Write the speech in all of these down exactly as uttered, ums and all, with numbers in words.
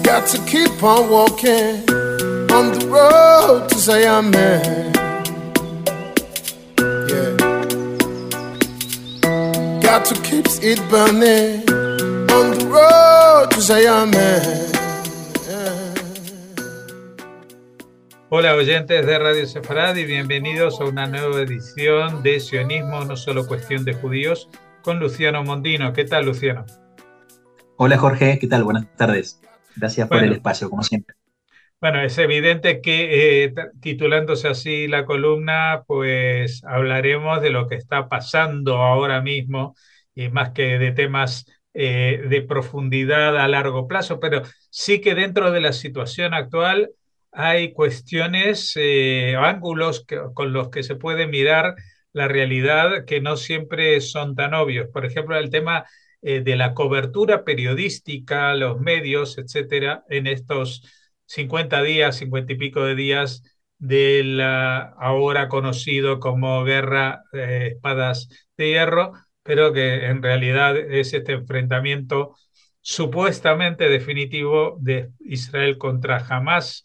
Got to keep on walking on the road to Zion, man. Yeah. Got to keep it burning on the road to Zion, man. Hola oyentes de Radio Sefarad y bienvenidos a una nueva edición de Sionismo, no solo cuestión de judíos, con Luciano Mondino. ¿Qué tal, Luciano? Hola Jorge, ¿qué tal? Buenas tardes. Gracias por el Bueno, espacio, como siempre. bueno, es evidente que eh, t- titulándose así la columna, pues hablaremos de lo que está pasando ahora mismo y más que de temas eh, de profundidad a largo plazo, pero sí que dentro de la situación actual hay cuestiones, eh, ángulos que- con los que se puede mirar la realidad que no siempre son tan obvios. Por ejemplo, el tema eh, de la cobertura periodística, los medios, etcétera, en estos cincuenta días, cincuenta y pico de días del uh, ahora conocido como Guerra eh, Espadas de Hierro, pero que en realidad es este enfrentamiento supuestamente definitivo de Israel contra Hamás.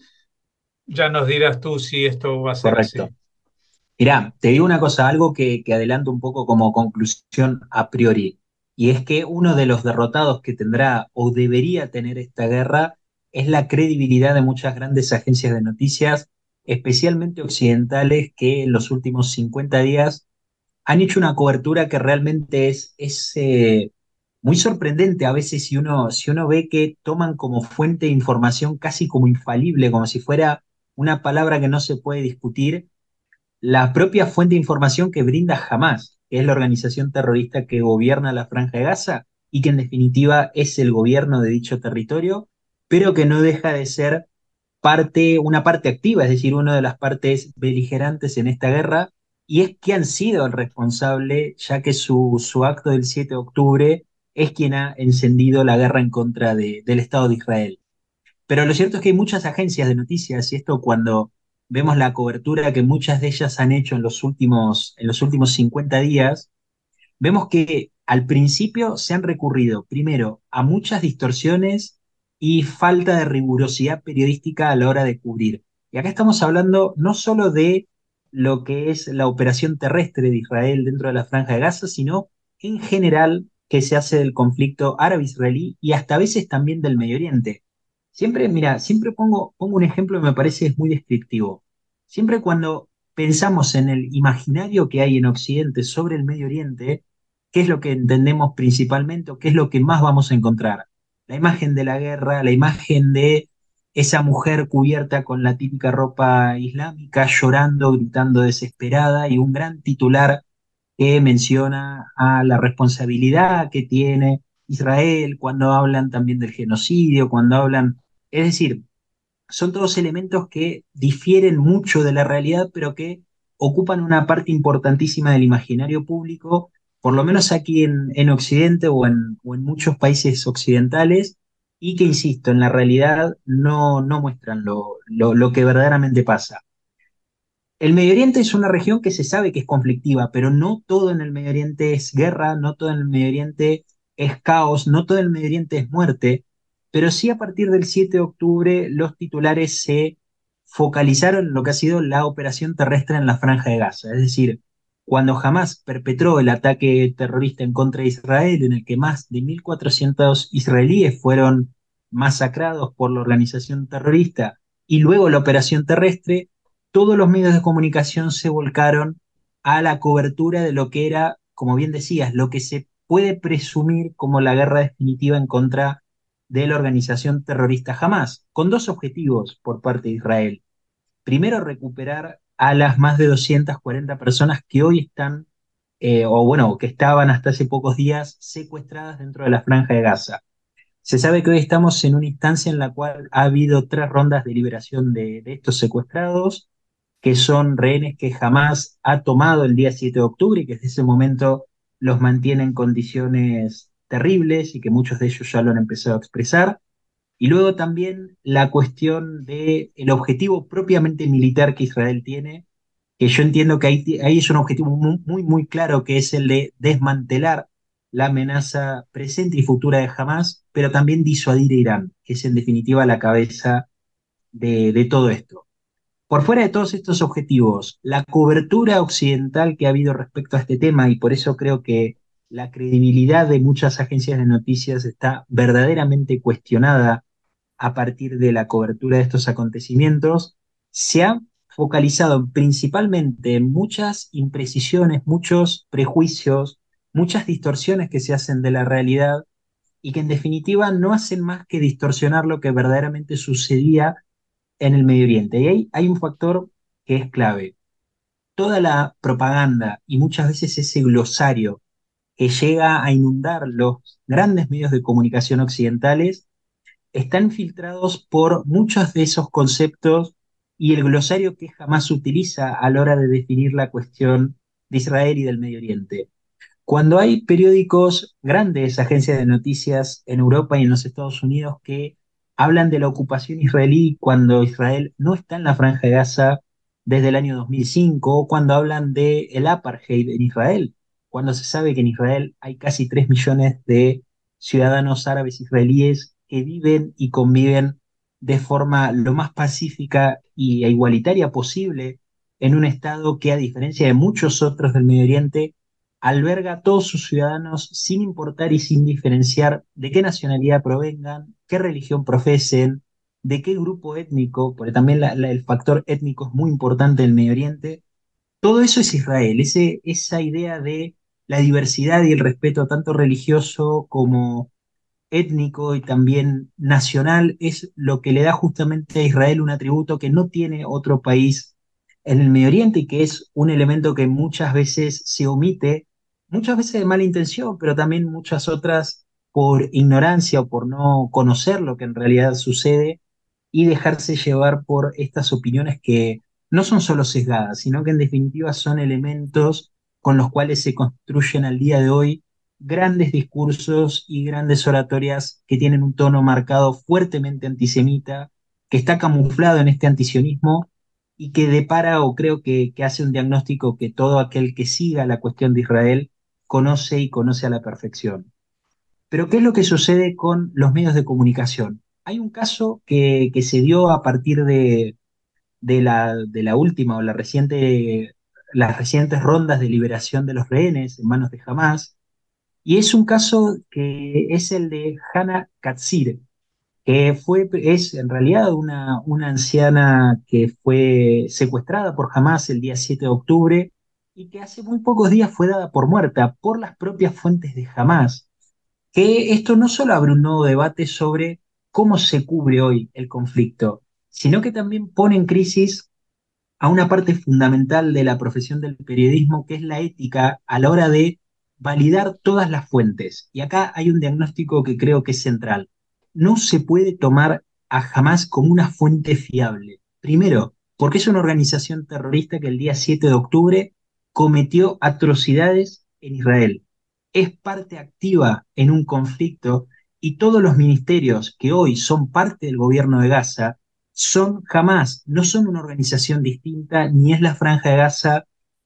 Ya nos dirás tú si esto va a ser así. Correcto. Mirá, te digo una cosa, algo que, que adelanto un poco como conclusión a priori, y es que uno de los derrotados que tendrá o debería tener esta guerra es la credibilidad de muchas grandes agencias de noticias, especialmente occidentales, que en los últimos cincuenta días han hecho una cobertura que realmente es, es eh, muy sorprendente a veces si uno, si uno ve que toman como fuente de información casi como infalible, como si fuera una palabra que no se puede discutir, la propia fuente de información que brinda Hamas, que es la organización terrorista que gobierna la Franja de Gaza y que en definitiva es el gobierno de dicho territorio, pero que no deja de ser parte, una parte activa, es decir, una de las partes beligerantes en esta guerra, y es que han sido el responsable, ya que su, su acto del siete de octubre es quien ha encendido la guerra en contra de- del Estado de Israel. Pero lo cierto es que hay muchas agencias de noticias, y esto cuando vemos la cobertura que muchas de ellas han hecho en los últimos, en los últimos cincuenta días, vemos que al principio se han recurrido, primero, a muchas distorsiones y falta de rigurosidad periodística a la hora de cubrir. Y acá estamos hablando no solo de lo que es la operación terrestre de Israel dentro de la Franja de Gaza, sino en general que se hace del conflicto árabe-israelí y hasta a veces también del Medio Oriente. Siempre, mira, siempre pongo, pongo un ejemplo que me parece muy descriptivo. Siempre cuando pensamos en el imaginario que hay en Occidente sobre el Medio Oriente, ¿qué es lo que entendemos principalmente o qué es lo que más vamos a encontrar? La imagen de la guerra, la imagen de esa mujer cubierta con la típica ropa islámica, llorando, gritando desesperada, y un gran titular que menciona a la responsabilidad que tiene Israel cuando hablan también del genocidio, cuando hablan, es decir, son todos elementos que difieren mucho de la realidad, pero que ocupan una parte importantísima del imaginario público, por lo menos aquí en, en Occidente o en, o en muchos países occidentales, y que, insisto, en la realidad no, no muestran lo, lo, lo que verdaderamente pasa. El Medio Oriente es una región que se sabe que es conflictiva, pero no todo en el Medio Oriente es guerra, no todo en el Medio Oriente es caos, no todo en el Medio Oriente es muerte, pero sí a partir del siete de octubre los titulares se focalizaron en lo que ha sido la operación terrestre en la Franja de Gaza. Es decir, cuando Hamas perpetró el ataque terrorista en contra de Israel, en el que más de mil cuatrocientos israelíes fueron masacrados por la organización terrorista, y luego la operación terrestre, todos los medios de comunicación se volcaron a la cobertura de lo que era, como bien decías, lo que se puede presumir como la guerra definitiva en contra de la organización terrorista Hamas, con dos objetivos por parte de Israel. Primero, recuperar a las más de doscientas cuarenta personas que hoy están, eh, o bueno, que estaban hasta hace pocos días secuestradas dentro de la Franja de Gaza. Se sabe que hoy estamos en una instancia en la cual ha habido tres rondas de liberación de, de estos secuestrados, que son rehenes que jamás ha tomado el día siete de octubre y que desde ese momento los mantiene en condiciones terribles y que muchos de ellos ya lo han empezado a expresar. Y luego también la cuestión del objetivo propiamente militar que Israel tiene, que yo entiendo que ahí, ahí es un objetivo muy, muy, muy claro, que es el de desmantelar la amenaza presente y futura de Hamás, pero también disuadir a Irán, que es en definitiva la cabeza de, de todo esto. Por fuera de todos estos objetivos, la cobertura occidental que ha habido respecto a este tema, y por eso creo que la credibilidad de muchas agencias de noticias está verdaderamente cuestionada a partir de la cobertura de estos acontecimientos, se ha focalizado principalmente en muchas imprecisiones, muchos prejuicios, muchas distorsiones que se hacen de la realidad y que en definitiva no hacen más que distorsionar lo que verdaderamente sucedía en el Medio Oriente. Y ahí hay un factor que es clave. Toda la propaganda y muchas veces ese glosario que llega a inundar los grandes medios de comunicación occidentales están filtrados por muchos de esos conceptos y el glosario que jamás se utiliza a la hora de definir la cuestión de Israel y del Medio Oriente. Cuando hay periódicos, grandes agencias de noticias en Europa y en los Estados Unidos que hablan de la ocupación israelí cuando Israel no está en la Franja de Gaza desde el año dos mil cinco, o cuando hablan del apartheid en Israel, cuando se sabe que en Israel hay casi tres millones de ciudadanos árabes israelíes que viven y conviven de forma lo más pacífica y igualitaria posible en un estado que, a diferencia de muchos otros del Medio Oriente, alberga a todos sus ciudadanos sin importar y sin diferenciar de qué nacionalidad provengan, qué religión profesen, de qué grupo étnico, porque también la, la, el factor étnico es muy importante en el Medio Oriente. Todo eso es Israel, ese, esa idea de la diversidad y el respeto tanto religioso como étnico y también nacional es lo que le da justamente a Israel un atributo que no tiene otro país en el Medio Oriente y que es un elemento que muchas veces se omite, muchas veces de mala intención, pero también muchas otras por ignorancia o por no conocer lo que en realidad sucede y dejarse llevar por estas opiniones que no son solo sesgadas, sino que en definitiva son elementos con los cuales se construyen al día de hoy grandes discursos y grandes oratorias que tienen un tono marcado fuertemente antisemita, que está camuflado en este antisionismo y que depara o creo que, que hace un diagnóstico que todo aquel que siga la cuestión de Israel conoce y conoce a la perfección. Pero ¿qué es lo que sucede con los medios de comunicación? Hay un caso que, que se dio a partir de, de, la, de la última o la reciente, las recientes rondas de liberación de los rehenes en manos de Hamás, y es un caso que es el de Hannah Katzir, que fue, es en realidad una, una anciana que fue secuestrada por Hamás el día siete de octubre y que hace muy pocos días fue dada por muerta por las propias fuentes de Hamás. Que esto no solo abre un nuevo debate sobre cómo se cubre hoy el conflicto, sino que también pone en crisis a una parte fundamental de la profesión del periodismo, que es la ética a la hora de validar todas las fuentes. Y acá hay un diagnóstico que creo que es central. No se puede tomar a Hamás como una fuente fiable. Primero, porque es una organización terrorista que el día siete de octubre cometió atrocidades en Israel. Es parte activa en un conflicto y todos los ministerios que hoy son parte del gobierno de Gaza son jamás, no son una organización distinta, ni es la Franja de Gaza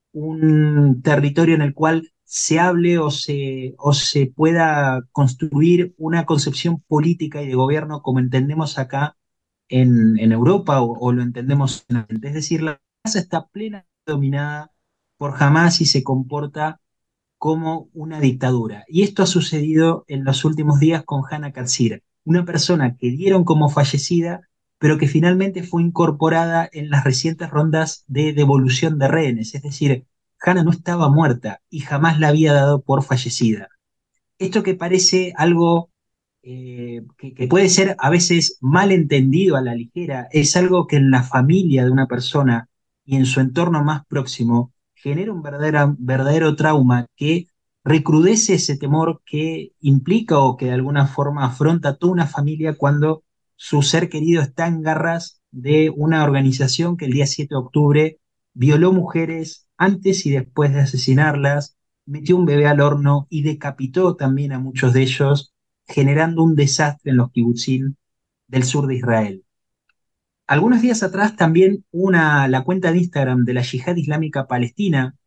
un territorio en el cual se hable o se, o se pueda construir una concepción política y de gobierno como entendemos acá en, en Europa o, o lo entendemos en Oriente. Es decir, la Gaza está plenamente dominada por Hamás y se comporta como una dictadura. Y esto ha sucedido en los últimos días con Hannah Katzir, una persona que dieron como fallecida, pero que finalmente fue incorporada en las recientes rondas de devolución de rehenes. Es decir, Hannah no estaba muerta y jamás la había dado por fallecida. Esto que parece algo eh, que, que puede ser a veces mal entendido a la ligera, es algo que en la familia de una persona y en su entorno más próximo genera un verdadero, verdadero trauma que recrudece ese temor que implica o que de alguna forma afronta toda una familia cuando su ser querido está en garras de una organización que el día siete de octubre violó mujeres antes y después de asesinarlas, metió un bebé al horno y decapitó también a muchos de ellos, generando un desastre en los kibutzim del sur de Israel. Algunos días atrás también una, la cuenta de Instagram de la Yihad Islámica Palestina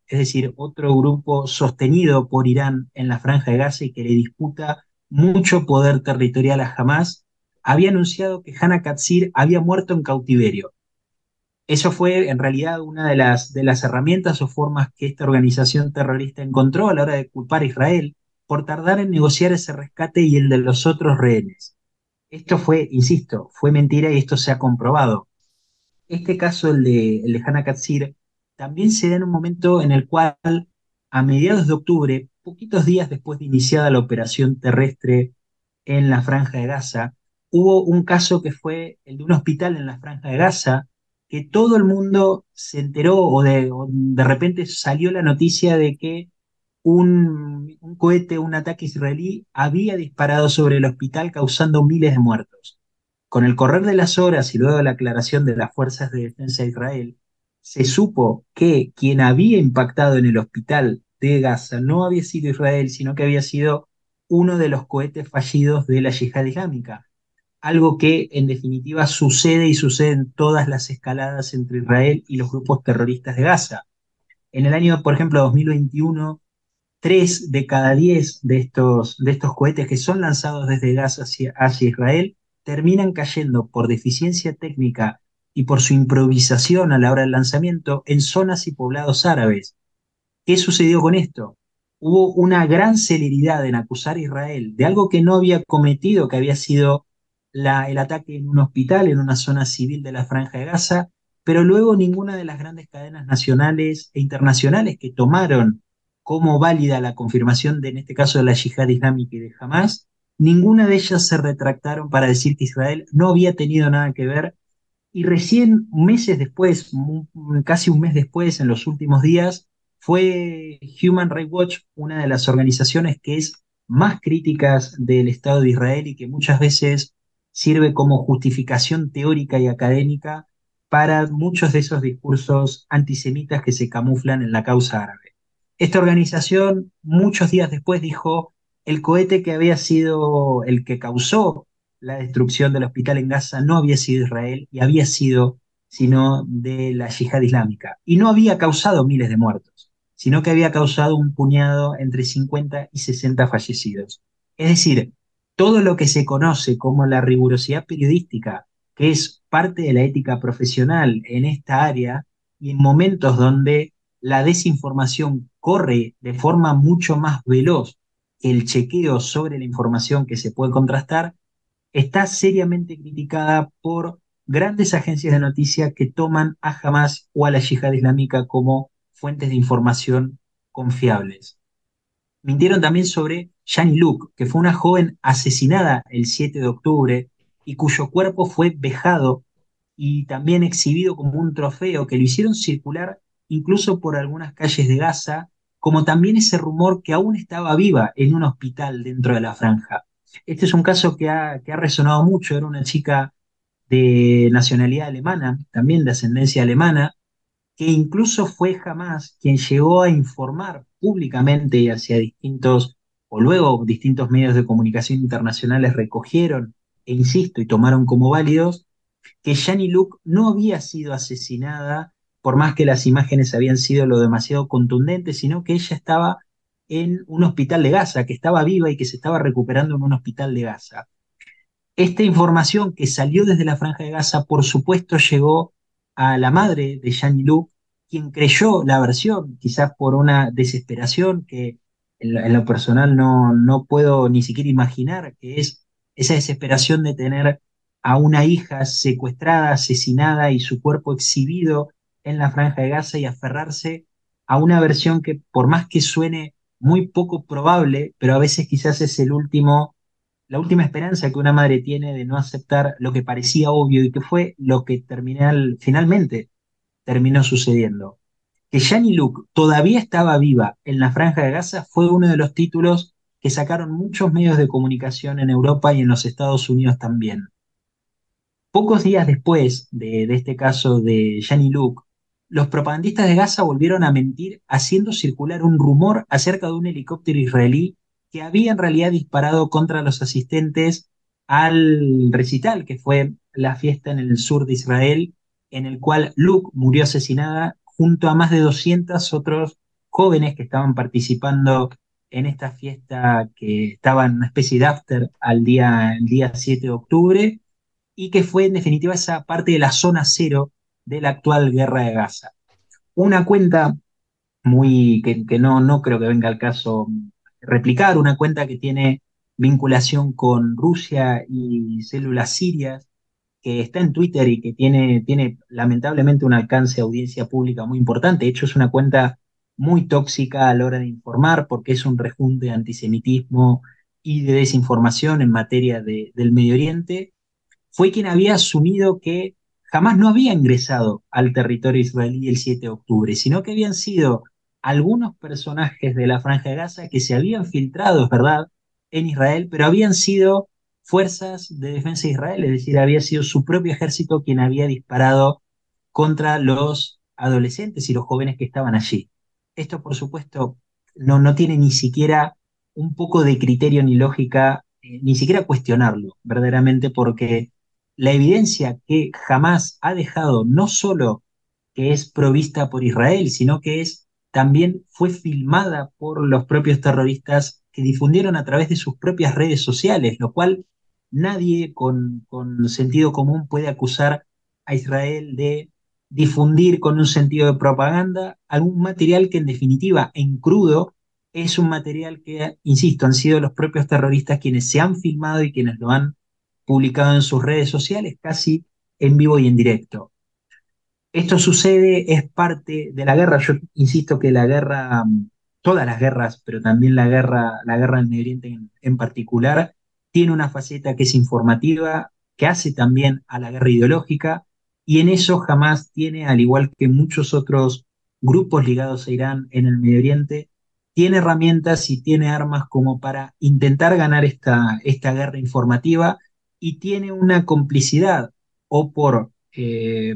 es decir, otro grupo sostenido por Irán en la Franja de Gaza y que le disputa mucho poder territorial a Hamás, había anunciado que Hana Katzir había muerto en cautiverio. Eso fue en realidad una de las, de las herramientas o formas que esta organización terrorista encontró a la hora de culpar a Israel por tardar en negociar ese rescate y el de los otros rehenes. Esto fue, insisto, fue mentira y esto se ha comprobado. Este caso, el de, el de Hana Katzir, también se da en un momento en el cual, a mediados de octubre, poquitos días después de iniciada la operación terrestre en la Franja de Gaza, hubo un caso que fue el de un hospital en la Franja de Gaza, que todo el mundo se enteró o de, o de repente salió la noticia de que un, un cohete, un ataque israelí, había disparado sobre el hospital causando miles de muertos. Con el correr de las horas y luego de la aclaración de las fuerzas de defensa de Israel, se supo que quien había impactado en el hospital de Gaza no había sido Israel, sino que había sido uno de los cohetes fallidos de la yihad islámica. Algo que en definitiva sucede y sucede en todas las escaladas entre Israel y los grupos terroristas de Gaza. En el año, por ejemplo, dos mil veintiuno, tres de cada diez de estos, de estos cohetes que son lanzados desde Gaza hacia, hacia Israel terminan cayendo por deficiencia técnica y por su improvisación a la hora del lanzamiento en zonas y poblados árabes. ¿Qué sucedió con esto? Hubo una gran celeridad en acusar a Israel de algo que no había cometido, que había sido la, el ataque en un hospital, en una zona civil de la Franja de Gaza, pero luego ninguna de las grandes cadenas nacionales e internacionales que tomaron como válida la confirmación de, en este caso, de la yihad islámica y de Hamás, ninguna de ellas se retractaron para decir que Israel no había tenido nada que ver. Y recién meses después, casi un mes después, en los últimos días, fue Human Rights Watch una de las organizaciones que es más críticas del Estado de Israel y que muchas veces sirve como justificación teórica y académica para muchos de esos discursos antisemitas que se camuflan en la causa árabe. Esta organización, muchos días después, dijo el cohete que había sido el que causó la destrucción del hospital en Gaza no había sido Israel y había sido sino de la yihad islámica. Y no había causado miles de muertos, sino que había causado un puñado entre cincuenta y sesenta fallecidos. Es decir, todo lo que se conoce como la rigurosidad periodística, que es parte de la ética profesional en esta área, y en momentos donde la desinformación corre de forma mucho más veloz que el chequeo sobre la información que se puede contrastar, está seriamente criticada por grandes agencias de noticias que toman a Hamás o a la yihad islámica como fuentes de información confiables. Mintieron también sobre Shani Louk, que fue una joven asesinada el siete de octubre y cuyo cuerpo fue vejado y también exhibido como un trofeo que lo hicieron circular incluso por algunas calles de Gaza, como también ese rumor que aún estaba viva en un hospital dentro de la franja. Este es un caso que ha, que ha resonado mucho. Era una chica de nacionalidad alemana, también de ascendencia alemana, que incluso fue Hamás quien llegó a informar públicamente hacia distintos, o luego distintos medios de comunicación internacionales recogieron, e insisto, y tomaron como válidos, que Shani Louk no había sido asesinada, por más que las imágenes habían sido lo demasiado contundentes, sino que ella estaba en un hospital de Gaza, que estaba viva y que se estaba recuperando en un hospital de Gaza. Esta información que salió desde la Franja de Gaza, por supuesto, llegó a la madre de Shani Louk, quien creyó la versión, quizás por una desesperación que en lo, en lo personal no, no puedo ni siquiera imaginar, que es esa desesperación de tener a una hija secuestrada, asesinada y su cuerpo exhibido en la Franja de Gaza y aferrarse a una versión que, por más que suene muy poco probable, pero a veces quizás es el último, la última esperanza que una madre tiene de no aceptar lo que parecía obvio y que fue lo que terminal, finalmente terminó sucediendo. Que Shani Louk todavía estaba viva en la Franja de Gaza fue uno de los títulos que sacaron muchos medios de comunicación en Europa y en los Estados Unidos también. Pocos días después de, de este caso de Shani Louk, los propagandistas de Gaza volvieron a mentir haciendo circular un rumor acerca de un helicóptero israelí que había en realidad disparado contra los asistentes al recital, que fue la fiesta en el sur de Israel, en el cual Louk murió asesinada junto a más de doscientos otros jóvenes que estaban participando en esta fiesta que estaba en una especie de after al día, el día siete de octubre y que fue en definitiva esa parte de la zona cero de la actual guerra de Gaza. Una cuenta muy que, que no, no creo que venga al caso replicar, una cuenta que tiene vinculación con Rusia y células sirias, que está en Twitter y que tiene, tiene lamentablemente un alcance de audiencia pública muy importante. De hecho, es una cuenta muy tóxica a la hora de informar porque es un rejunte de antisemitismo y de desinformación en materia de, del Medio Oriente. Fue quien había asumido que jamás no había ingresado al territorio israelí el siete de octubre, sino que habían sido algunos personajes de la Franja de Gaza que se habían filtrado, es verdad, en Israel, pero habían sido fuerzas de defensa de Israel, es decir, había sido su propio ejército quien había disparado contra los adolescentes y los jóvenes que estaban allí. Esto, por supuesto, no, no tiene ni siquiera un poco de criterio ni lógica, eh, ni siquiera cuestionarlo, verdaderamente, porque la evidencia que jamás ha dejado no solo que es provista por Israel, sino que es también fue filmada por los propios terroristas que difundieron a través de sus propias redes sociales, lo cual nadie con, con sentido común puede acusar a Israel de difundir con un sentido de propaganda algún material que en definitiva, en crudo, es un material que, insisto, han sido los propios terroristas quienes se han filmado y quienes lo han publicado en sus redes sociales, casi en vivo y en directo. Esto sucede, es parte de la guerra. Yo insisto que la guerra, todas las guerras, pero también la guerra, la guerra del Medio Oriente en, en particular, tiene una faceta que es informativa, que hace también a la guerra ideológica, y en eso jamás tiene, al igual que muchos otros grupos ligados a Irán en el Medio Oriente, tiene herramientas y tiene armas como para intentar ganar esta, esta guerra informativa y tiene una complicidad o por, eh,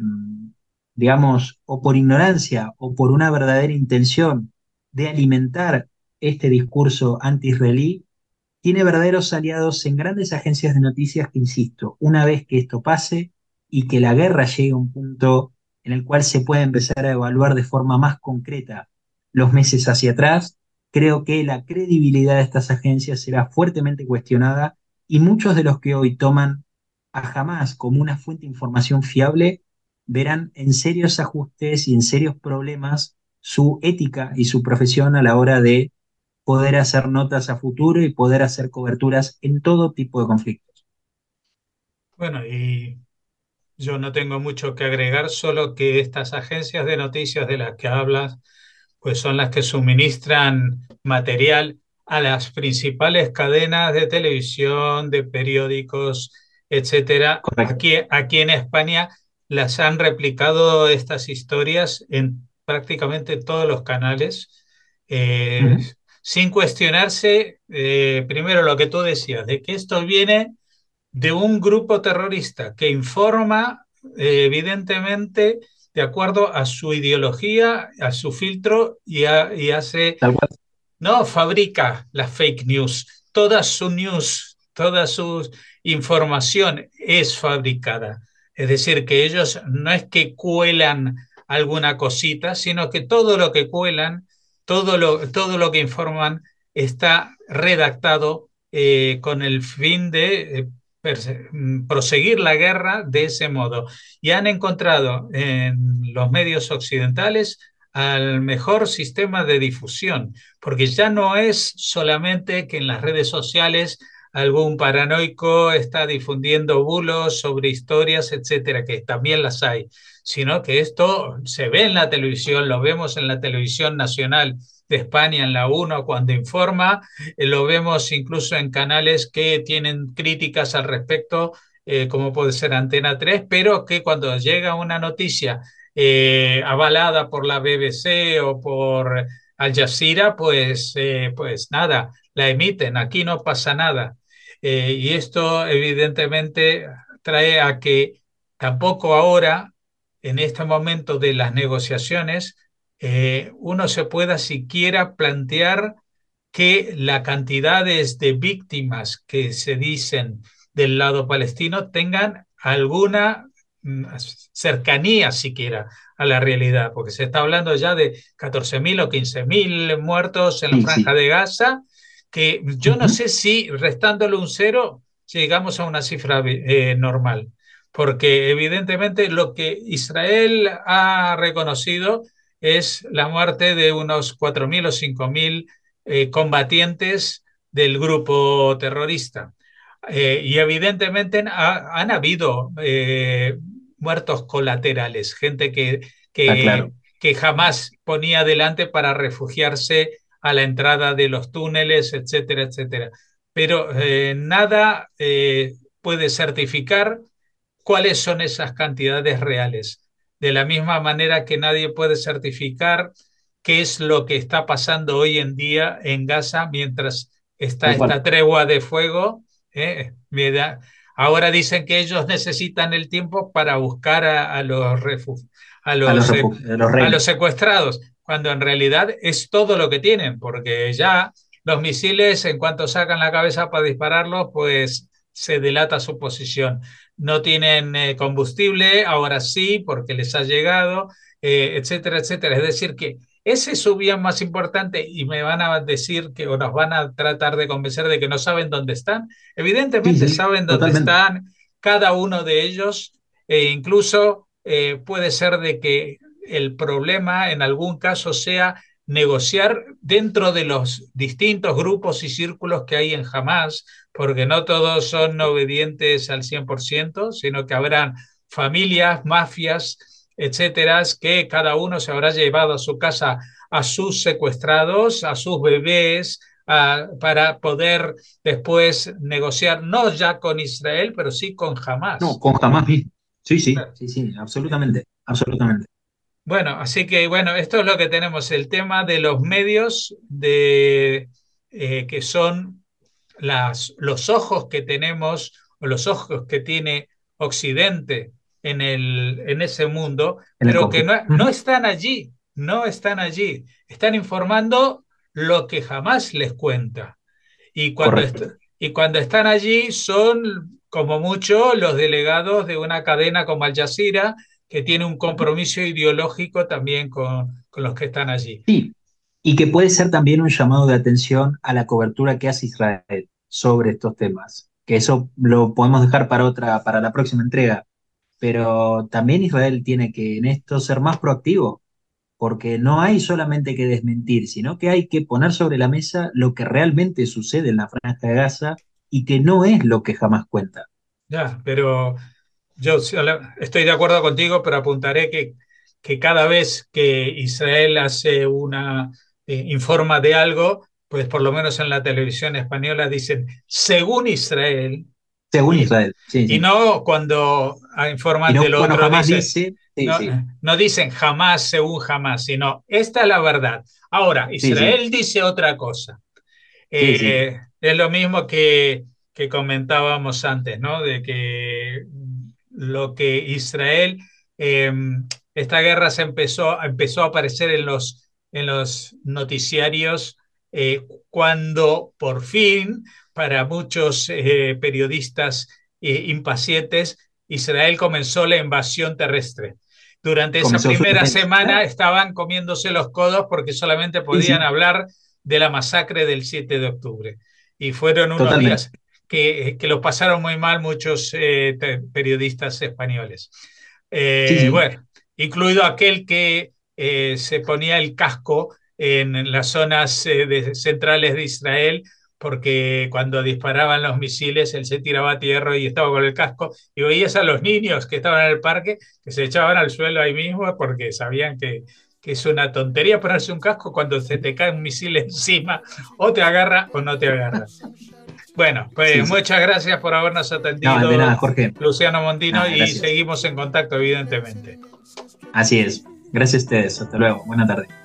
digamos, o por ignorancia o por una verdadera intención de alimentar este discurso anti-israelí, tiene verdaderos aliados en grandes agencias de noticias que, insisto, una vez que esto pase y que la guerra llegue a un punto en el cual se puede empezar a evaluar de forma más concreta los meses hacia atrás, creo que la credibilidad de estas agencias será fuertemente cuestionada y muchos de los que hoy toman a Hamas como una fuente de información fiable verán en serios ajustes y en serios problemas su ética y su profesión a la hora de poder hacer notas a futuro y poder hacer coberturas en todo tipo de conflictos. Bueno, y yo no tengo mucho que agregar, solo que estas agencias de noticias de las que hablas, pues son las que suministran material a las principales cadenas de televisión, de periódicos, etcétera. Correcto. Aquí, aquí en España las han replicado estas historias en prácticamente todos los canales, eh, Uh-huh. sin cuestionarse, eh, primero lo que tú decías, de que esto viene de un grupo terrorista que informa, eh, evidentemente, de acuerdo a su ideología, a su filtro y, a, y hace, Tal cual. no, fabrica las fake news. Toda su news, toda su información es fabricada. Es decir, que ellos no es que cuelan alguna cosita, sino que todo lo que cuelan, todo lo, todo lo que informan está redactado eh, con el fin de eh, proseguir la guerra de ese modo. Y han encontrado en los medios occidentales al mejor sistema de difusión, porque ya no es solamente que en las redes sociales algún paranoico está difundiendo bulos sobre historias, etcétera, que también las hay, sino que esto se ve en la televisión, lo vemos en la televisión nacional de España, en la uno, cuando informa, eh, lo vemos incluso en canales que tienen críticas al respecto, eh, como puede ser Antena tres, pero que cuando llega una noticia eh, avalada por la B B C o por Al Jazeera, pues, eh, pues nada, la emiten, aquí no pasa nada. Eh, y esto evidentemente trae a que tampoco ahora, en este momento de las negociaciones, eh, uno se pueda siquiera plantear que las cantidades de víctimas que se dicen del lado palestino tengan alguna cercanía siquiera a la realidad, porque se está hablando ya de catorce mil o quince mil muertos en la Sí, Franja sí. de Gaza, que yo no Ujú. sé si restándole un cero llegamos a una cifra eh, normal, porque evidentemente lo que Israel ha reconocido es la muerte de unos cuatro mil o cinco mil eh, combatientes del grupo terrorista. Eh, y evidentemente ha, han habido eh, muertos colaterales, gente que, Está que, claro. que jamás ponía adelante para refugiarse a la entrada de los túneles, etcétera, etcétera. Pero eh, nada eh, puede certificar cuáles son esas cantidades reales. De la misma manera que nadie puede certificar qué es lo que está pasando hoy en día en Gaza mientras está Tal cual. esta tregua de fuego. ¿eh? Ahora dicen que ellos necesitan el tiempo para buscar a, a los, a, A los, los, eh, a los a los rehenes. secuestrados, cuando en realidad es todo lo que tienen, porque ya los misiles, en cuanto sacan la cabeza para dispararlos, pues se delata su posición. No tienen eh, combustible, ahora sí, porque les ha llegado, eh, etcétera, etcétera. Es decir, que ese es su bien más importante y me van a decir que, o nos van a tratar de convencer de que no saben dónde están. Sí, Evidentemente sí, saben dónde totalmente. están cada uno de ellos, e incluso eh, puede ser de que el problema en algún caso sea negociar dentro de los distintos grupos y círculos que hay en Hamas, porque no todos son obedientes al cien por ciento, sino que habrán familias, mafias, etcétera, que cada uno se habrá llevado a su casa a sus secuestrados, a sus bebés, a, para poder después negociar, no ya con Israel, pero sí con No, Hamas. con jamás mismo. Sí, sí, sí, sí, absolutamente, absolutamente. Bueno, así que bueno, esto es lo que tenemos, el tema de los medios de, eh, que son las, los ojos que tenemos o los ojos que tiene Occidente en, el, en ese mundo, En el pero que no, conflicto. no Ujú. están allí, no están allí, están informando lo que jamás les cuenta. Y cuando, est Correcto. y cuando están allí son como mucho los delegados de una cadena como Al Jazeera, que tiene un Ujú. compromiso ideológico también con, con los que están allí. Sí, y que puede ser también un llamado de atención a la cobertura que hace Israel sobre estos temas, que eso lo podemos dejar para otra, para la próxima entrega, pero también Israel tiene que en esto ser más proactivo, porque no hay solamente que desmentir, sino que hay que poner sobre la mesa lo que realmente sucede en la Franja de Gaza y que no es lo que jamás cuenta. Ya, pero yo estoy de acuerdo contigo, pero apuntaré que, que cada vez que Israel hace una, eh, informa de algo, pues por lo menos en la televisión española dicen, según Israel, Según y, Israel, sí, y sí. no cuando Y informan no del cuando otro, jamás dice, dice, sí, no, sí, no dicen jamás según jamás, sino esta es la verdad. Ahora, sí, sí, Israel dice otra cosa. sí, sí, Eh, es lo mismo que, que comentábamos antes, ¿no? De que lo que Israel, eh, esta guerra se empezó, empezó a aparecer en los, en los noticiarios eh, cuando por fin, para muchos eh, periodistas eh, impacientes, Israel comenzó la invasión terrestre. Durante esa comenzó su primera defensa, semana claro, estaban comiéndose los codos porque solamente sí, podían sí, hablar de la masacre del siete de octubre. Y fueron unos totalmente, días que, que lo pasaron muy mal muchos eh, periodistas españoles. sí, Eh, sí, bueno, incluido aquel que eh, se ponía el casco en, en las zonas eh, de, centrales de Israel, porque cuando disparaban los misiles él se tiraba a tierra y estaba con el casco, y veías a los niños que estaban en el parque que se echaban al suelo ahí mismo porque sabían que, que es una tontería ponerse un casco cuando se te cae un misil encima, o te agarra o no te agarra. Bueno, sí, pues sí. muchas gracias por habernos No, de nada, atendido, Jorge, Luciano Mondino, nada, y gracias. seguimos en contacto, evidentemente. Así es. Gracias a ustedes. Hasta luego. Buena tarde.